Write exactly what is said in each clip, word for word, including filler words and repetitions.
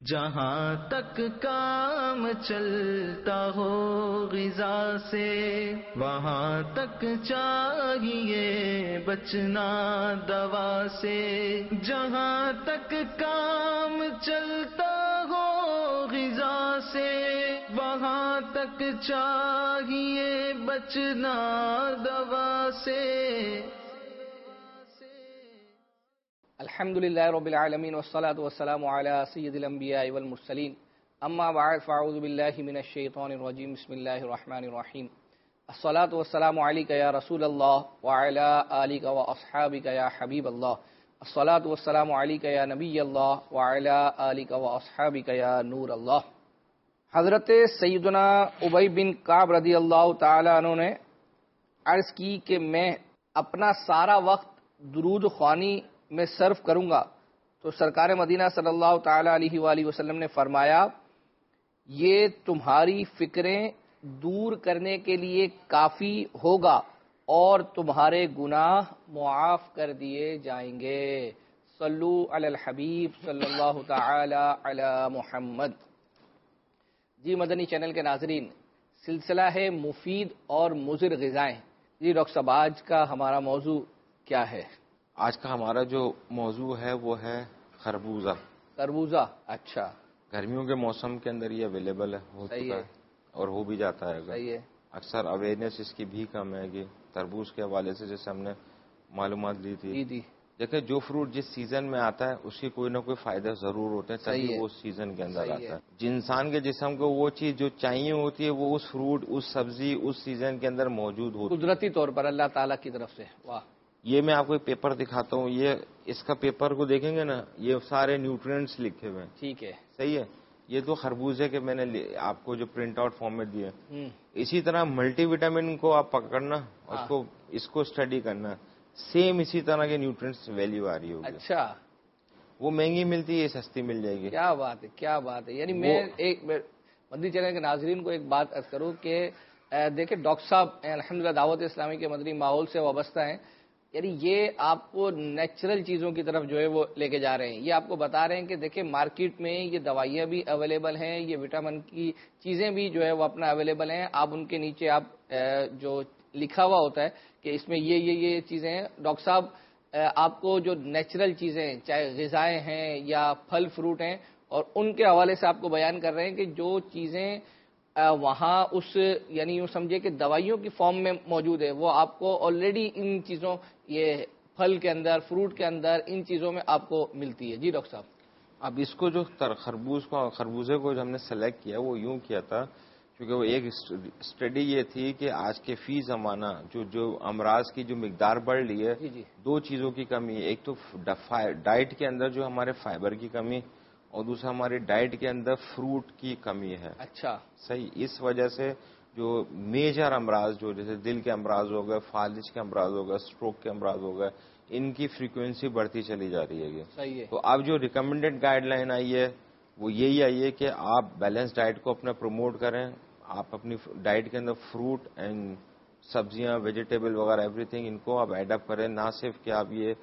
جہاں تک کام چلتا ہو غذا سے وہاں تک چاہیے بچنا دوا سے. جہاں تک کام چلتا ہو غذا سے وہاں تک چاہیے بچنا دوا سے. الحمد للہ رب العالمین والصلاة والسلام علی سید الانبیاء والمرسلین اما بعد فاعوذ باللہ من الشیطان الرجیم بسم اللہ الرحمن الرحیم. الصلاة والسلام علیک یا رسول اللہ وعلی آلک واصحابک یا حبیب اللہ. الصلاة والسلام علیک یا نبی اللہ وعلی آلک واصحابک یا نور اللہ. حضرت سیدنا ابی بن کعب رضی اللہ تعالی عنہ نے عرض کی کہ میں اپنا سارا وقت درود خوانی میں صرف کروں گا تو سرکار مدینہ صلی اللہ تعالی علیہ وآلہ وسلم نے فرمایا یہ تمہاری فکریں دور کرنے کے لیے کافی ہوگا اور تمہارے گناہ معاف کر دیے جائیں گے. صلو علی الحبیب صلی اللہ تعالی علی محمد. جی مدنی چینل کے ناظرین، سلسلہ ہے مفید اور مضر غذائیں. جی ڈاکٹر صاحب، آج کا ہمارا موضوع کیا ہے؟ آج کا ہمارا جو موضوع ہے وہ ہے خربوزہ. خربوزہ، اچھا. گرمیوں کے موسم کے اندر یہ اویلیبل ہے، ہو چکا ہے اور ہو بھی جاتا ہے. صحیح ہے. اکثر اویئرنیس اس کی بھی کم ہے کہ تربوز کے حوالے سے جیسے ہم نے معلومات لی تھی. جی جی دیکھیں، جو فروٹ جس سیزن میں آتا ہے اس کی کوئی نہ کوئی فائدہ ضرور ہوتے ہیں، تبھی وہ سیزن کے اندر آتا ہے. جن انسان کے جسم کو وہ چیز جو چاہیے ہوتی ہے وہ اس فروٹ، اس سبزی، اس سیزن کے اندر موجود ہوتی ہے قدرتی طور پر اللہ تعالیٰ کی طرف سے. واہ. یہ میں آپ کو ایک پیپر دکھاتا ہوں. یہ اس کا پیپر کو دیکھیں گے نا، یہ سارے نیوٹرینٹس لکھے ہوئے ہیں. ٹھیک ہے. صحیح ہے. یہ تو خربوزے کے میں نے آپ کو جو پرنٹ آؤٹ فارم میں دیے. اسی طرح ملٹی وٹامن کو آپ پکڑنا، اس کو اس کو اسٹڈی کرنا، سیم اسی طرح کے نیوٹرینٹس ویلیو آ رہی ہوگی. اچھا. وہ مہنگی ملتی ہے، یہ سستی مل جائے گی. کیا بات ہے، کیا بات ہے. یعنی میں ایک مدنی چینل کے ناظرین کو ایک بات عرض کروں کہ دیکھیں ڈاکٹر صاحب الحمدللہ دعوت اسلامی کے مدنی ماحول سے وابستہ ہیں. یعنی یہ آپ کو نیچرل چیزوں کی طرف جو ہے وہ لے کے جا رہے ہیں. یہ آپ کو بتا رہے ہیں کہ دیکھیں مارکیٹ میں یہ دوائیاں بھی اویلیبل ہیں، یہ وٹامن کی چیزیں بھی جو ہے وہ اپنا اویلیبل ہیں. آپ ان کے نیچے آپ جو لکھا ہوا ہوتا ہے کہ اس میں یہ یہ یہ چیزیں ہیں. ڈاکٹر صاحب آپ کو جو نیچرل چیزیں چاہے غذائیں ہیں یا پھل فروٹ ہیں اور ان کے حوالے سے آپ کو بیان کر رہے ہیں کہ جو چیزیں وہاں اس یعنی یوں سمجھے کہ دوائیوں کی فارم میں موجود ہے وہ آپ کو آلریڈی ان چیزوں، یہ پھل کے اندر، فروٹ کے اندر، ان چیزوں میں آپ کو ملتی ہے. جی ڈاکٹر صاحب. اب اس کو جو خربوز کو خربوزے کو جو ہم نے سلیکٹ کیا وہ یوں کیا تھا کیونکہ وہ ایک اسٹڈی یہ تھی کہ آج کے فی زمانہ جو جو امراض کی جو مقدار بڑھ رہی ہے، جی جی. دو چیزوں کی کمی ہے. ایک تو ڈائٹ کے اندر جو ہمارے فائبر کی کمی اور دوسرا ہماری ڈائٹ کے اندر فروٹ کی کمی ہے. اچھا. صحیح. اس وجہ سے جو میجر امراض جو جیسے دل کے امراض ہو گئے، فالج کے امراض ہو گئے، اسٹروک کے امراض ہو گئے، ان کی فریکوینسی بڑھتی چلی جا رہی ہے. صحیح ہے. تو اب جو ریکمینڈیڈ گائیڈ لائن آئی ہے وہ یہی آئی ہے کہ آپ بیلنس ڈائٹ کو اپنا پروموٹ کریں. آپ اپنی ڈائٹ کے اندر فروٹ اینڈ سبزیاں، ویجیٹیبل وغیرہ ایوری تھنگ ان کو آپ ایڈ اپ کریں. نہ صرف کہ آپ یہ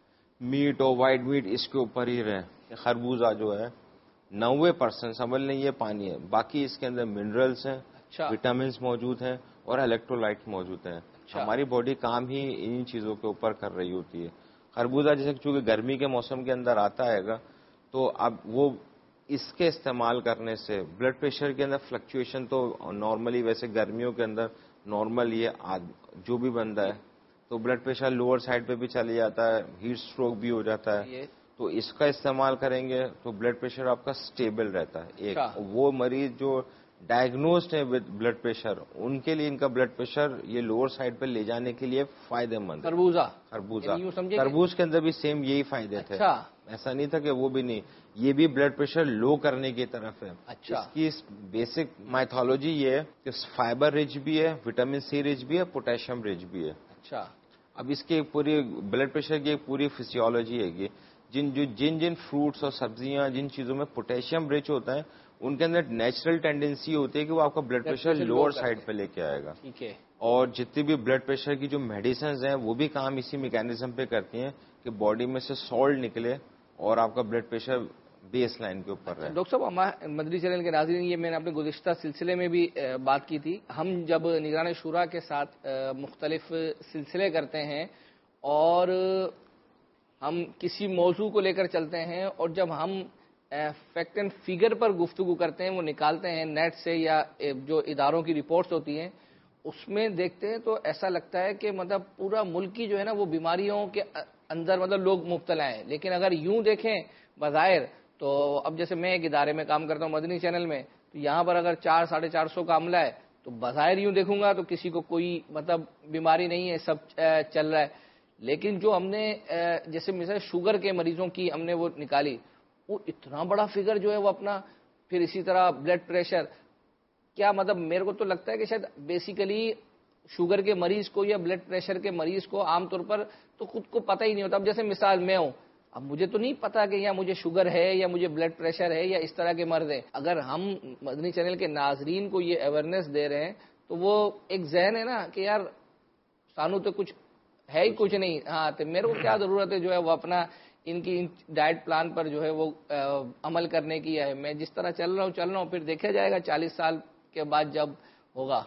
میٹ اور وائٹ میٹ اس کے اوپر ہی رہیں. خربوزہ جو ہے نوے پرسینٹ سمجھ لیں یہ پانی ہے، باقی اس کے اندر منرلس ہیں، وٹامنس موجود ہیں اور الیکٹرولائٹ موجود ہیں. ہماری باڈی کام ہی ان چیزوں کے اوپر کر رہی ہوتی ہے. خربوزہ جیسے چونکہ گرمی کے موسم کے اندر آتا ہے گا تو اب وہ اس کے استعمال کرنے سے بلڈ پریشر کے اندر فلکچویشن تو نارملی ویسے گرمیوں کے اندر نارمل یہ جو بھی بندہ ہے تو بلڈ پریشر لوور سائڈ پہ بھی چلے جاتا ہے، ہیٹ اسٹروک بھی ہو جاتا ہے. تو اس کا استعمال کریں گے تو بلڈ پریشر آپ کا سٹیبل رہتا ہے. ایک وہ مریض جو ڈائگنوزڈ ہے ود بلڈ پریشر ان کے لیے ان کا بلڈ پریشر یہ لوور سائڈ پہ لے جانے کے لیے فائدہ مند. خربوزہ خربوزہ تربوز کے اندر بھی سیم یہی فائدے تھے. ایسا نہیں تھا کہ وہ بھی نہیں، یہ بھی بلڈ پریشر لو کرنے کی طرف ہے. اس کی بیسک مائتھولوجی یہ ہے کہ فائبر رچ بھی ہے، وٹامن سی رچ بھی ہے، پوٹیشیم رچ بھی ہے. اچھا. اب اس کی پوری بلڈ پریشر کی ایک پوری فزیولوجی ہے کہ جن جو جن جن فروٹس اور سبزیاں جن چیزوں میں پوٹیشیم رچ ہوتا ہے ان کے اندر نیچرل ٹینڈنسی ہوتی ہے کہ وہ آپ کا بلڈ پریشر لوور سائڈ پہ لے کے آئے گا. ٹھیک ہے. اور جتنی بھی بلڈ پریشر کی جو میڈیسنز ہیں وہ بھی کام اسی میکینزم پہ کرتی ہیں کہ باڈی میں سے سالٹ نکلے اور آپ کا بلڈ پریشر بیس لائن کے اوپر رہے. ڈاکٹر صاحب ہمارے مدنی چینل کے ناظرین، یہ میں نے اپنے گزشتہ سلسلے میں بھی بات کی تھی، ہم جب نگران شورا کے ساتھ مختلف سلسلے کرتے ہیں اور ہم کسی موضوع کو لے کر چلتے ہیں اور جب ہم فیکٹ اینڈ فگر پر گفتگو کرتے ہیں، وہ نکالتے ہیں نیٹ سے یا جو اداروں کی رپورٹس ہوتی ہیں اس میں دیکھتے ہیں، تو ایسا لگتا ہے کہ مطلب پورا ملک کی جو ہے نا وہ بیماریوں کے اندر مطلب لوگ مبتلا ہیں. لیکن اگر یوں دیکھیں بظاہر تو اب جیسے میں ایک ادارے میں کام کرتا ہوں مدنی چینل میں، تو یہاں پر اگر چار ساڑھے چار سو کا عملہ ہے تو بظاہر یوں دیکھوں گا تو کسی کو کوئی مطلب بیماری نہیں ہے، سب چل رہا ہے. لیکن جو ہم نے جیسے مثلا شوگر کے مریضوں کی ہم نے وہ نکالی، وہ اتنا بڑا فگر جو ہے وہ اپنا، پھر اسی طرح بلڈ پریشر، کیا مطلب میرے کو تو لگتا ہے کہ شاید بیسیکلی شوگر کے مریض کو یا بلڈ پریشر کے مریض کو عام طور پر تو خود کو پتہ ہی نہیں ہوتا. اب جیسے مثال میں ہوں، اب مجھے تو نہیں پتا کہ یا مجھے شوگر ہے یا مجھے بلڈ پریشر ہے یا اس طرح کے مرض ہے. اگر ہم مدنی چینل کے ناظرین کو یہ اویئرنیس دے رہے ہیں تو وہ ایک ذہن ہے نا کہ یار سانو تو کچھ ہے ہی کچھ نہیں، ہاں تو میرے کو کیا ضرورت ہے جو ہے وہ اپنا ان کی ڈائٹ پلان پر جو ہے وہ عمل کرنے کی ہے. میں جس طرح چل رہا ہوں چل رہا ہوں، پھر دیکھا جائے گا چالیس سال کے بعد جب ہوگا.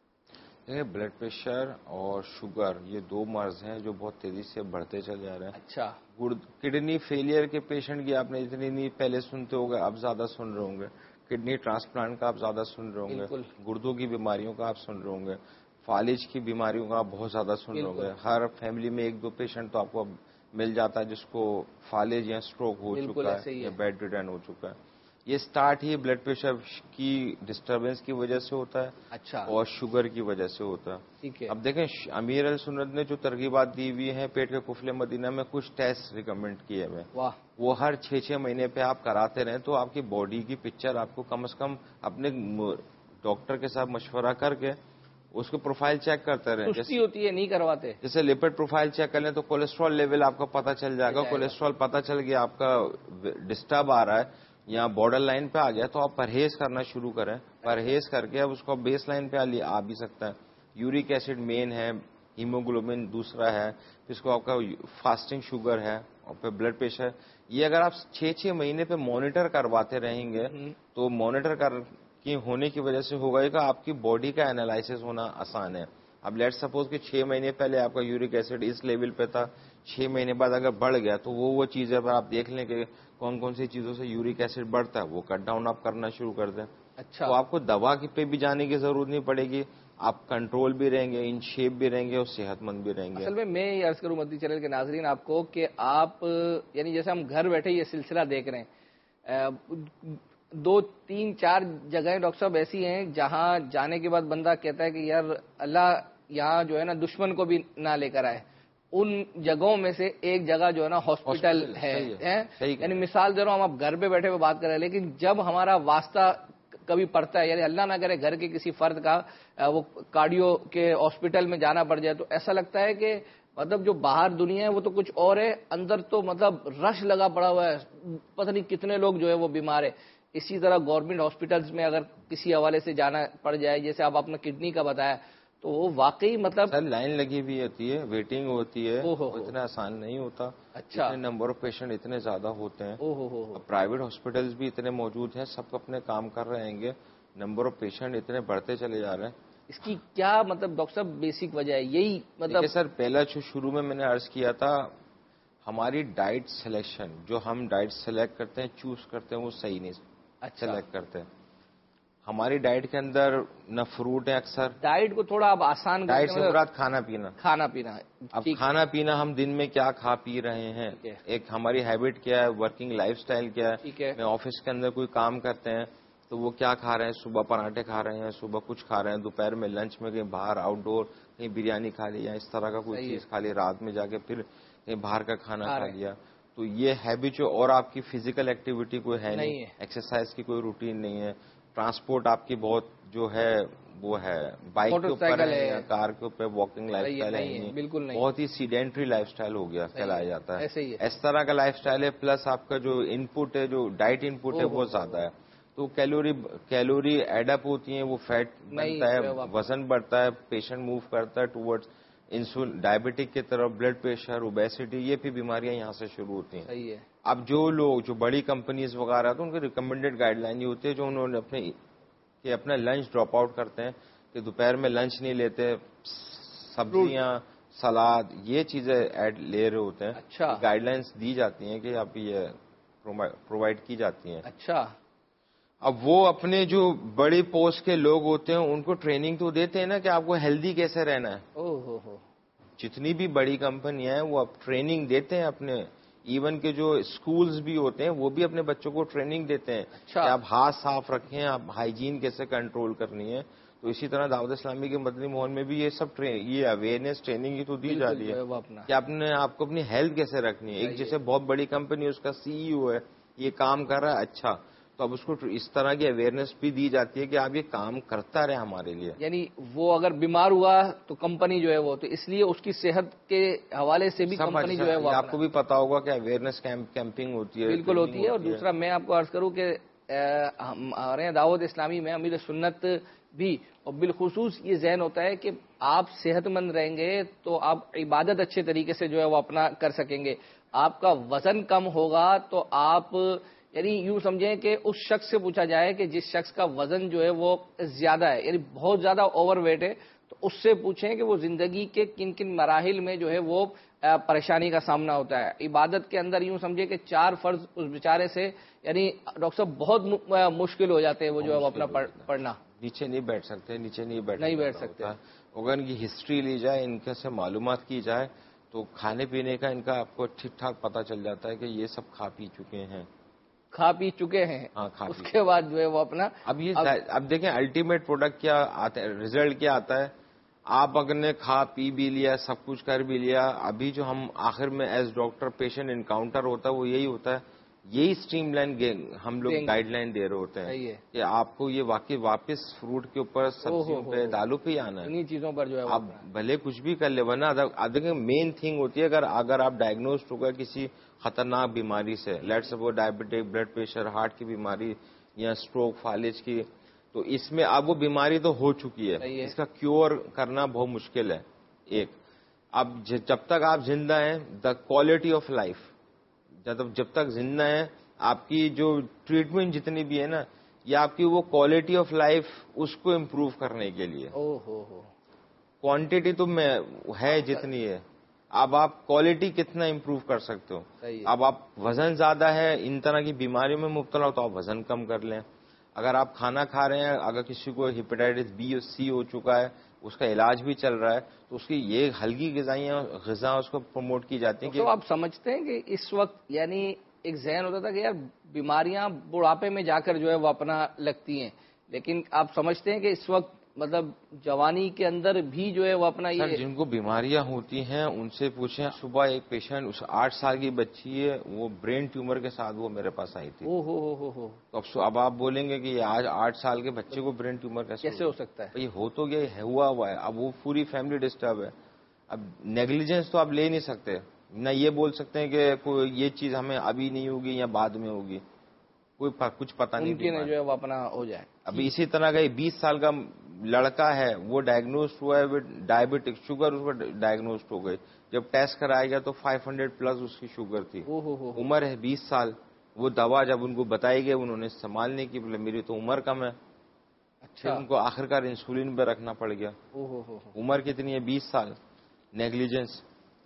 بلڈ پریشر اور شوگر یہ دو مرض ہیں جو بہت تیزی سے بڑھتے چل جا رہے ہیں. اچھا. کڈنی فیلئر کے پیشنٹ کی آپ نے اتنی نہیں پہلے سنتے ہو گے، اب زیادہ سن رہے ہوں گے. کڈنی ٹرانسپلانٹ کا آپ زیادہ سن رہے ہوں گے. گردوں کی بیماریوں کا آپ سن رہے ہوں گے. فالج کی بیماریوں کا آپ بہت زیادہ سن رہے ہوں گے. ہر فیملی میں ایک دو پیشنٹ تو آپ کو مل جاتا ہے جس کو فالج یا سٹروک ہو چکا ہے یا بیڈ ریڈن ہو چکا ہے. یہ سٹارٹ ہی بلڈ پریشر کی ڈسٹربنس کی وجہ سے ہوتا ہے. اچھا. اور شوگر کی وجہ سے ہوتا ہے. ٹھیک ہے. اب دیکھیں امیر السنت نے جو ترغیبات دی ہوئی ہیں پیٹ کے کفل مدینہ میں، کچھ ٹیسٹ ریکمینڈ کیے ہوئے، وہ ہر چھ چھ مہینے پہ آپ کراتے رہیں تو آپ کی باڈی کی پکچر آپ کو کم از کم اپنے ڈاکٹر کے ساتھ مشورہ کر کے اس کو پروفائل چیک کرتے رہیں. سستی ہوتی ہے نہیں کرواتے. جیسے لپڈ پروفائل چیک کر لیں تو کولیسٹرول لیول آپ کا پتہ چل جائے گا. کولیسٹرول پتہ چل گیا آپ کا ڈسٹرب آ رہا ہے یا بارڈر لائن پہ آ گیا تو آپ پرہیز کرنا شروع کریں. پرہیز کر کے اب اس کو بیس لائن پہ آ بھی سکتا ہے. یورک ایسڈ مین ہے، ہیموگلوبن دوسرا ہے، پھر اس کو آپ کا فاسٹنگ شوگر ہے اور پھر بلڈ پریشر. یہ اگر آپ چھ چھ مہینے پہ مانیٹر کرواتے رہیں گے تو مانیٹر کر کی ہونے کی وجہ سے ہوگا کہ آپ کی باڈی کا انالائسس ہونا آسان ہے. اب لیٹ سپوز کہ چھ مہینے پہلے آپ کا یورک ایسڈ اس لیول پہ تھا، چھ مہینے بعد اگر بڑھ گیا تو وہ وہ چیزیں پر آپ دیکھ لیں کہ کون کون سی چیزوں سے یورک ایسڈ بڑھتا ہے، وہ کٹ ڈاؤن آپ کرنا شروع کر دیں. اچھا. تو آپ کو دوا پہ بھی جانے کی ضرورت نہیں پڑے گی، آپ کنٹرول بھی رہیں گے، ان شیپ بھی رہیں گے اور صحت مند بھی رہیں گے. اصل میں میں یہ عرض کروں مدنی چینل کے ناظرین آپ کو کہ آپ یعنی جیسے ہم گھر بیٹھے یہ سلسلہ دیکھ رہے ہیں، دو تین چار جگہیں ڈاکٹر صاحب ایسی ہیں جہاں جانے کے بعد بندہ کہتا ہے کہ یار اللہ یہاں جو ہے نا دشمن کو بھی نہ لے کر آئے. ان جگہوں میں سے ایک جگہ جو ہے نا ہاسپٹل ہے. یعنی مثال دے رہا ہوں، ہم اب گھر پہ بیٹھے ہوئے بات کر رہے ہیں، لیکن جب ہمارا واسطہ کبھی پڑتا ہے، یعنی اللہ نہ کرے گھر کے کسی فرد کا وہ کارڈیو کے ہاسپٹل میں جانا پڑ جائے، تو ایسا لگتا ہے کہ مطلب جو باہر دنیا ہے وہ تو کچھ اور ہے، اندر تو مطلب رش لگا پڑا ہوا ہے، پتہ نہیں کتنے لوگ جو ہے وہ بیمار ہے. اسی طرح گورنمنٹ ہاسپٹلس میں اگر کسی حوالے سے جانا پڑ جائے، جیسے آپ اپنا کڈنی کا بتایا، تو وہ واقعی مطلب سر لائن لگی ہوئی ہوتی ہے، ویٹنگ ہوتی ہے، اتنا آسان نہیں ہوتا. اچھا. اتنے نمبر آف پیشنٹ اتنے زیادہ ہوتے ہیں. پرائیویٹ ہاسپٹلس بھی اتنے موجود ہیں، سب اپنے کام کر رہے ہیں گے، نمبر آف پیشنٹ اتنے بڑھتے چلے جا رہے ہیں. اس کی کیا مطلب ڈاکٹر صاحب بیسک وجہ ہے؟ یہی مطلب سر پہلا جو شروع میں میں نے عرض کیا تھا، ہماری ڈائٹ سلیکشن، جو ہم ڈائٹ سلیکٹ کرتے ہیں چوز کرتے ہیں وہ صحیح نہیں سلیکٹ کرتے. ہماری ڈائٹ کے اندر نہ فروٹ ہے، اکثر ڈائٹ کو تھوڑا اب آسان ڈائٹ سے مراد کھانا پینا کھانا پینا اب کھانا پینا ہم دن میں کیا کھا پی رہے ہیں، ایک ہماری ہیبٹ کیا ہے، ورکنگ لائف سٹائل کیا ہے. میں آفس کے اندر کوئی کام کرتے ہیں تو وہ کیا کھا رہے ہیں، صبح پراٹھے کھا رہے ہیں، صبح کچھ کھا رہے ہیں، دوپہر میں لنچ میں کہیں باہر آؤٹ ڈور کہیں بریانی کھا لی یا اس طرح کا کوئی چیز کھا لی، رات میں جا کے پھر کہیں باہر کا کھانا کھا لیا. تو یہ ہیبٹ، اور آپ کی فزیکل ایکٹیویٹی کوئی ہے نہیں، ایکسرسائز کی کوئی روٹین نہیں ہے. ٹرانسپورٹ آپ کی بہت جو ہے وہ ہے بائک کے اوپر ہے یا کار کے اوپر، واکنگ لائف اسٹائل ہے بالکل نہیں، بہت ہی سیڈینٹری لائف اسٹائل ہو گیا کہلایا جاتا ہے. ایسے ہی اس طرح کا لائف اسٹائل ہے، پلس آپ کا جو ان پٹ ہے، جو ڈائٹ ان پٹ ہے وہ زیادہ ہے. تو کیلوری کیلوری ایڈ اپ ہوتی ہیں، وہ فیٹ بنتا ہے، وزن بڑھتا ہے، پیشنٹ موو کرتا ہے ٹوورڈز انسولین ڈائبٹک کی طرف، بلڈ پریشر، اوبیسٹی، یہ بھی بیماریاں یہاں سے شروع ہوتی ہیں. صحیح ہے. اب جو لوگ جو بڑی کمپنیز وغیرہ تو ان کے ریکمینڈیڈ گائیڈ لائن یہ ہوتی ہے جو انہوں نے اپنے کہ اپنا لنچ ڈراپ آؤٹ کرتے ہیں کہ دوپہر میں لنچ نہیں لیتے، سبزیاں، سلاد، یہ چیزیں ایڈ لے رہے ہوتے ہیں. اچھا. گائیڈ لائنس دی جاتی ہیں کہ اب یہ پرووائڈ کی جاتی ہیں. اچھا. اب وہ اپنے جو بڑی پوسٹ کے لوگ ہوتے ہیں ان کو ٹریننگ تو دیتے ہیں نا کہ آپ کو ہیلدی کیسے رہنا ہے. او ہو ہو. جتنی بھی بڑی کمپنیاں ہیں وہ اب ٹریننگ دیتے ہیں اپنے، ایون کے جو اسکولز بھی ہوتے ہیں وہ بھی اپنے بچوں کو ٹریننگ دیتے ہیں کہ آپ ہاتھ صاف رکھیں، آپ ہائیجین کیسے کنٹرول کرنی ہے. تو اسی طرح دعوت اسلامی کے مدنی ماحول میں بھی یہ سب یہ اویئرنیس ٹریننگ ہی تو دی جا رہی ہے کہ اپنے آپ کو اپنی ہیلتھ کیسے رکھنی ہے. ایک جیسے بہت بڑی کمپنی اس کا سی ای او ہے، یہ کام کر رہا ہے، اچھا تو اب اس کو اس طرح کی اویئرنیس بھی دی جاتی ہے کہ آپ یہ کام کرتا رہے ہمارے لیے. یعنی وہ اگر بیمار ہوا تو کمپنی جو ہے وہ، تو اس لیے اس کی صحت کے حوالے سے بھی کمپنی جو ہے وہ، آپ کو بھی پتا ہوگا کہ اویئرنیس کیمپنگ ہوتی ہے. بالکل ہوتی ہے. اور دوسرا میں آپ کو عرض کروں کہ ہمارے دعوت اسلامی میں امیر سنت بھی، اور بالخصوص یہ ذہن ہوتا ہے کہ آپ صحت مند رہیں گے تو آپ عبادت اچھے طریقے سے جو ہے وہ اپنا کر سکیں گے. آپ کا وزن کم ہوگا تو آپ، یعنی یوں سمجھیں کہ اس شخص سے پوچھا جائے کہ جس شخص کا وزن جو ہے وہ زیادہ ہے، یعنی بہت زیادہ اوور ویٹ ہے، تو اس سے پوچھیں کہ وہ زندگی کے کن کن مراحل میں جو ہے وہ پریشانی کا سامنا ہوتا ہے. عبادت کے اندر یوں سمجھے کہ چار فرض اس بیچارے سے، یعنی ڈاکٹر صاحب بہت مشکل ہو جاتے ہیں وہ جو ہے وہ اپنا پڑھنا. نیچے نہیں بیٹھ سکتے، نیچے نہیں بیٹھ نہیں بیٹھ سکتے. اگر ان کی ہسٹری لی جائے، ان کے سے معلومات کی جائے تو کھانے پینے کا ان کا آپ کو ٹھیک ٹھاک پتہ چل جاتا ہے کہ یہ سب کھا پی چکے ہیں، کھا پی چکے ہیں. ہاں، اس کے بعد جو ہے وہ اپنا اب یہ اب دیکھیں الٹیمیٹ پروڈکٹ کیا آتا ہے، ریزلٹ کیا آتا ہے. آپ اگر نے کھا پی بھی لیا، سب کچھ کر بھی لیا، ابھی جو ہم آخر میں ایز ڈاکٹر پیشنٹ انکاؤنٹر ہوتا ہے وہ یہی ہوتا ہے، یہی اسٹریم لائن ہم لوگ گائیڈ لائن دے رہے ہوتے ہیں کہ آپ کو یہ واقعی واپس فروٹ کے اوپر، سبزیوں پہ، دالوں پہ ہی آنا ہے. انہی چیزوں پر جو ہے آپ بھلے کچھ بھی کر لیں، ورنہ دیکھیں مین تھنگ ہوتی ہے اگر اگر آپ ڈائگنوزڈ ہو گئے کسی خطرناک بیماری سے، let suppose diabetic, blood pressure, heart کی بیماری یا اسٹروک، فالج کی، تو اس میں اب وہ بیماری تو ہو چکی ہے، اس کا کیور کرنا بہت مشکل ہے. ایک اب جب تک آپ زندہ ہیں، دا کوالٹی آف لائف، جب جب تک زندہ ہیں، آپ کی جو ٹریٹمنٹ جتنی بھی ہے نا، یہ آپ کی وہ کوالٹی آف لائف اس کو امپروو کرنے کے لیے. کوانٹٹی تو میں ہے جتنی ہے، اب آپ کوالٹی کتنا امپروو کر سکتے ہو. اب آپ وزن زیادہ ہے، ان طرح کی بیماریوں میں مبتلا ہو تو آپ وزن کم کر لیں. اگر آپ کھانا کھا رہے ہیں، اگر کسی کو ہیپیٹائٹس بی اور سی ہو چکا ہے، اس کا علاج بھی چل رہا ہے، تو اس کی یہ ہلکی غذائیاں غذا اس کو پروموٹ کی جاتی ہیں. تو آپ سمجھتے ہیں کہ اس وقت یعنی ایک ذہن ہوتا تھا کہ یار بیماریاں بڑھاپے میں جا کر جو ہے وہ اپنا لگتی ہیں، لیکن آپ سمجھتے ہیں کہ اس وقت مطلب جوانی کے اندر بھی جو ہے وہ اپنا یہ، جن کو بیماریاں ہوتی ہیں ان سے پوچھیں. صبح ایک پیشنٹ، اس آٹھ سال کی بچی ہے، وہ برین ٹیومر کے ساتھ وہ میرے پاس آئی تھی. او ہو ہو ہو تو اب آپ بولیں گے کہ آج آٹھ سال کے بچے کو برین ٹیومر کیسے ہو سکتا ہے؟ یہ ہو تو گیا، ہوا ہوا ہے. اب وہ پوری فیملی ڈسٹرب ہے. اب نیگلیجنس تو آپ لے نہیں سکتے، نہ یہ بول سکتے ہیں کہ کوئی یہ چیز ہمیں ابھی نہیں ہوگی یا بعد میں ہوگی، کوئی کچھ پتہ نہیں جو ہے وہ اپنا ہو جائے. ابھی اسی طرح کا بیس سال کا لڑکا ہے، وہ ڈائگنوسڈ ہوا ہے ڈائبٹک، شوگر اس پر ڈائگنوسڈ ہو گئی. جب ٹیسٹ کرایا گیا تو فائیو ہنڈریڈ پلس اس کی شوگر تھی. عمر ہے بیس سال. وہ دوا جب ان کو بتائی گئی انہوں نے استعمال نہیں کی، بولے میری تو عمر کم ہے. اچھا. ان کو آخرکار انسولین پہ رکھنا پڑ گیا. عمر کتنی ہے؟ بیس سال. نیگلیجنس.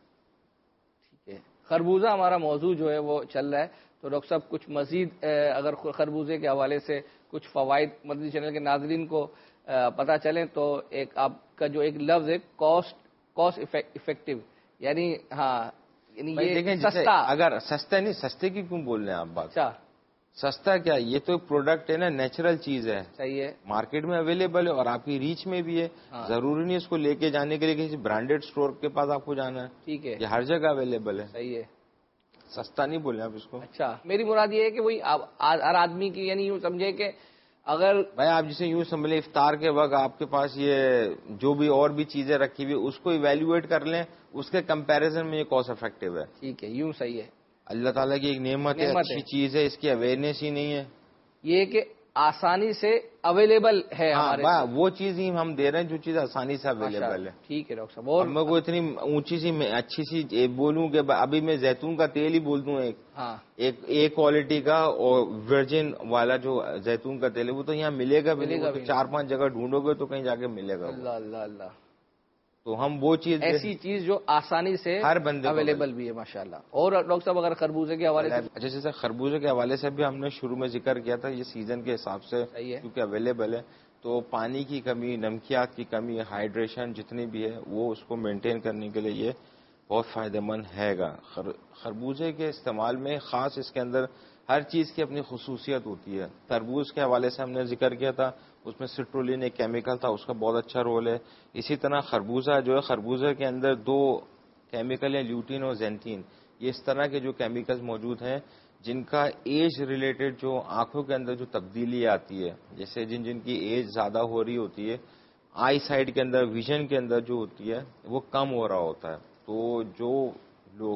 ٹھیک ہے. خربوزہ ہمارا موضوع جو ہے وہ چل رہا ہے، تو ڈاکٹر صاحب کچھ مزید اگر خربوزے کے حوالے سے کچھ فوائد مدنی چینل کے ناظرین کو پتہ چلیں تو ایک آپ کا جو ایک لفظ ہے کاسٹ کاسٹ افیکٹو، یعنی ہاں یعنی یہ سستا. اگر سستا نہیں، سستے کی کیوں بول رہے ہیں آپ بات؟ اچھا سستا کیا، یہ تو پروڈکٹ ہے نا، نیچرل چیز ہے. صحیح ہے. مارکیٹ میں اویلیبل ہے اور آپ کی ریچ میں بھی ہے. ضروری نہیں اس کو لے کے جانے کے لیے کسی برانڈیڈ اسٹور کے پاس آپ کو جانا ہے. ٹھیک ہے. یہ ہر جگہ اویلیبل ہے. صحیح ہے. سستا نہیں بولے آپ اس کو. اچھا، میری مراد یہ ہے کہ وہی ہر آدمی کی، یعنی یوں سمجھے کہ اگر بھائی آپ جسے یوں سمجھ افطار کے وقت آپ کے پاس یہ جو بھی اور بھی چیزیں رکھی ہوئی اس کو ایویلویٹ کر لیں، اس کے کمپیریزن میں یہ کاسٹ افیکٹو ہے. ٹھیک ہے، یوں صحیح ہے. اللہ تعالیٰ کی ایک نعمت ہے، اچھی چیز ہے، اس کی اویئرنیس ہی نہیں ہے. یہ کہ آسانی سے اویلیبل ہے ہمارے ہاں وہ چیز ہی ہم دے رہے ہیں جو چیز آسانی سے اویلیبل ہے. ٹھیک ہے ڈاکٹر صاحب. اور میں کوئی اتنی اونچی سی اچھی سی بولوں کہ ابھی میں زیتون کا تیل ہی بول دوں ایک ہاں ایک ایک کوالٹی کا اور ورجن والا جو زیتون کا تیل ہے وہ تو یہاں ملے گا بھی نہیں. چار پانچ جگہ ڈھونڈو گے تو کہیں جا کے ملے گا. اللہ اللہ اللہ. تو ہم وہ چیز ایسی چیز جو آسانی سے ہر بندے اویلیبل بھی ہے ماشاءاللہ. اور ڈاکٹر صاحب اگر خربوزے کے حوالے سے اچھا جیسے خربوزے کے حوالے سے بھی ہم نے شروع میں ذکر کیا تھا یہ سیزن کے حساب سے کیونکہ اویلیبل ہے تو پانی کی کمی نمکیات کی کمی ہائیڈریشن جتنی بھی ہے وہ اس کو مینٹین کرنے کے لیے یہ بہت فائدہ مند ہے گا. خربوزے کے استعمال میں خاص اس کے اندر ہر چیز کی اپنی خصوصیت ہوتی ہے. تربوز کے حوالے سے ہم نے ذکر کیا تھا اس میں سٹرولین ایک کیمیکل تھا اس کا بہت اچھا رول ہے. اسی طرح خربوزہ جو ہے خربوزے کے اندر دو کیمیکل ہیں لیوٹین اور زینتین. یہ اس طرح کے جو کیمیکلز موجود ہیں جن کا ایج ریلیٹڈ جو آنکھوں کے اندر جو تبدیلی آتی ہے جیسے جن جن کی ایج زیادہ ہو رہی ہوتی ہے آئی سائٹ کے اندر ویژن کے اندر جو ہوتی ہے وہ کم ہو رہا ہوتا ہے. تو جو لوگ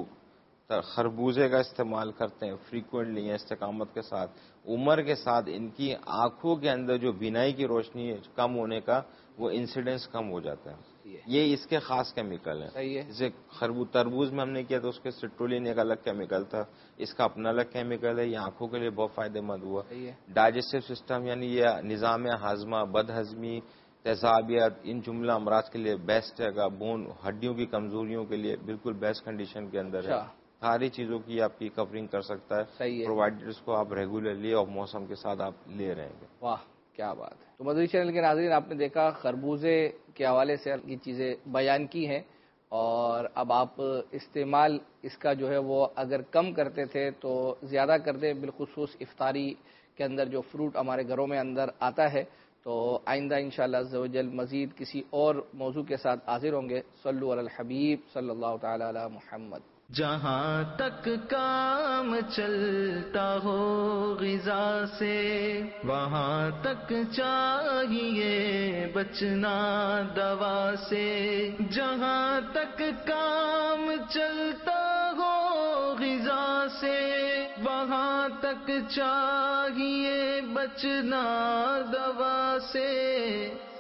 خربوزے کا استعمال کرتے ہیں فریکوینٹلی استقامت کے ساتھ عمر کے ساتھ ان کی آنکھوں کے اندر جو بینائی کی روشنی کم ہونے کا وہ انسیڈنس کم ہو جاتا ہے. یہ اس کے خاص کیمیکل ہیں. جیسے خربوز تربوز میں ہم نے کیا تھا اس کے سٹرولین ایک الگ کیمیکل تھا اس کا اپنا الگ کیمیکل ہے. یہ آنکھوں کے لیے بہت فائدہ مند ہوا. ڈائجسٹو سسٹم یعنی یہ نظام ہاضمہ بد ہضمی تیزابیت ان جملہ امراض کے لیے بیسٹ ہے گا. بون ہڈیوں کی کمزوریوں کے لیے بالکل بیسٹ کنڈیشن کے اندر ہے. ساری چیزوں کی آپ کی کورنگ کر سکتا ہے پرووائڈر اس کو آپ ریگولرلی اور موسم کے ساتھ آپ لے رہے ہیں. واہ کیا بات ہے. تو مدری چینل کے ناظرین آپ نے دیکھا خربوزے کے حوالے سے یہ چیزیں بیان کی ہیں اور اب آپ استعمال اس کا جو ہے وہ اگر کم کرتے تھے تو زیادہ کر دیں. بالخصوص افطاری کے اندر جو فروٹ ہمارے گھروں میں اندر آتا ہے تو آئندہ انشاءاللہ عز و جل مزید کسی اور موضوع کے ساتھ حاضر ہوں گے. صلو علی الحبیب صلی اللہ تعالی علی محمد. جہاں تک کام چلتا ہو غذا سے وہاں تک چاہیے بچنا دوا سے. جہاں تک کام چلتا ہو غذا سے وہاں تک چاہیے بچنا دوا سے.